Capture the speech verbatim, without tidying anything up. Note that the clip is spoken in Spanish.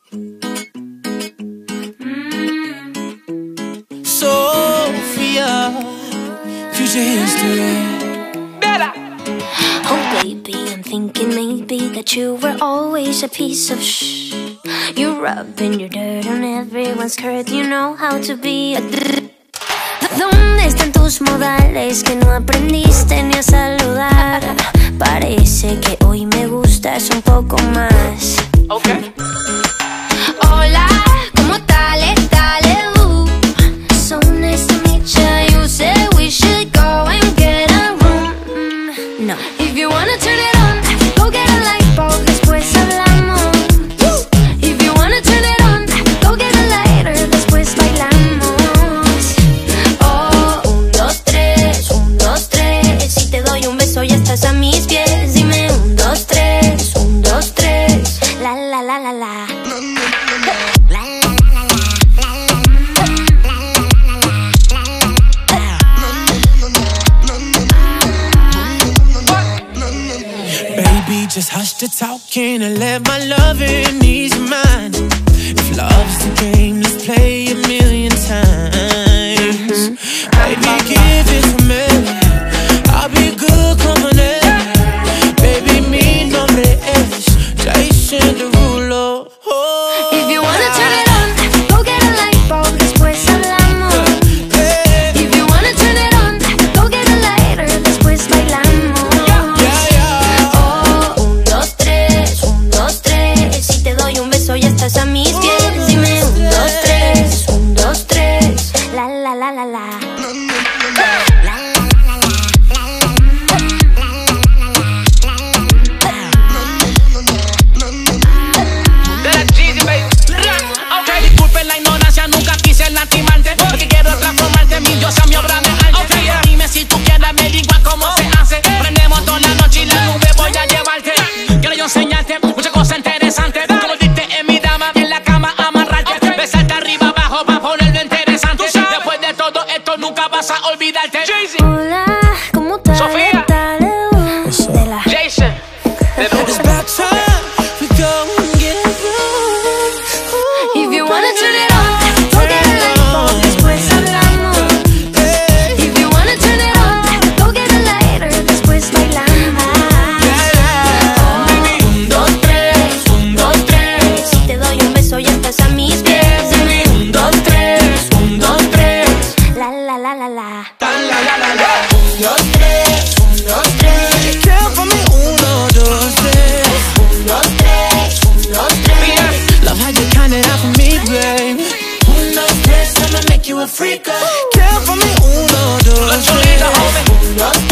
Sophia, future history. Bella. Oh baby, I'm thinking maybe that you were always a piece of shh. You're rubbing your dirt on everyone's skirt. You know how to be a d. ¿Dónde están tus modales que no aprendiste ni a saludar? Parece que hoy me gustas un poco más. Okay. Hola, ¿cómo tal? Dale, uh. So nice to meet you. You said we should go and get a room. Mm, no. If you wanna turn it on, go get a light bulb, después hablamos. If you wanna turn it on, go get a lighter, después bailamos. Oh, un, dos, tres, un, dos, tres. Si te doy un beso ya estás a mis pies. Dime un, dos, tres, un, dos, tres. La, la, la, la, la. Baby, just hush the talking and let my loving ease your mind. If love's the game, let's play a million times. Baby, give it to me. I'll be good, come on in. Baby, mi nombre es Jason Derulo. Oh, if you wanna turn it on, go get a light bulb, después hablamos. If you wanna turn it on, go get a lighter, después bailamos. yeah, yeah. Oh, un, dos, tres, un, dos, tres. Si te doy un beso ya estás a mis pies. Dime un, dos, tres, un, dos, tres. La, la, la, la, la. Disculpen la ignorancia, nunca quise lastimarte, porque quiero transformarte mi diosa, mi obra de arte. Okay, yeah. Dime si tú quieres averiguar cómo se hace. Prendemos toda la noche y la nube voy a llevarte. Quiero yo enseñarte muchas cosas interesantes. Como diste en mi dama y en la cama amarrarte. Okay. Besarte arriba abajo para ponerlo interesante. Después de todo esto nunca vas a olvidarte. Hola, ¿cómo tal? Sofía. Dale, uh, de la Jason. It's about time we go and get a room. If you wanna turn it on, go get a light bulb, después hablamos. If you wanna turn it on, go get a lighter, después bailamos. Oh, un, dos, tres, un, dos, tres. Si te doy un beso ya estás a mis pies. Dime un, dos, tres, un, dos, tres. La, la, la, la, la. Un, dos, tres, un, dos, tres. Count for me, uno, dos, tres. Un, dos, tres, un, dos, tres. Love how you count it out for me, babe. Un, dos, tres, I'ma make you a freak. Count for me, uno, dos, tres. Un, dos,